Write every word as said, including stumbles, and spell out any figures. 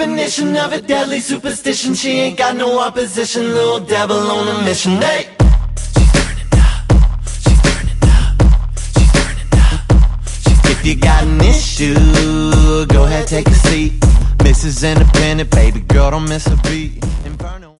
definition of a deadly superstition. She ain't got no opposition, little devil on a mission. Hey, she's turning up, she's turning up, she's turning up. If you got an issue, go ahead, take a seat. Missus Independent, baby girl, don't miss a beat. Inferno.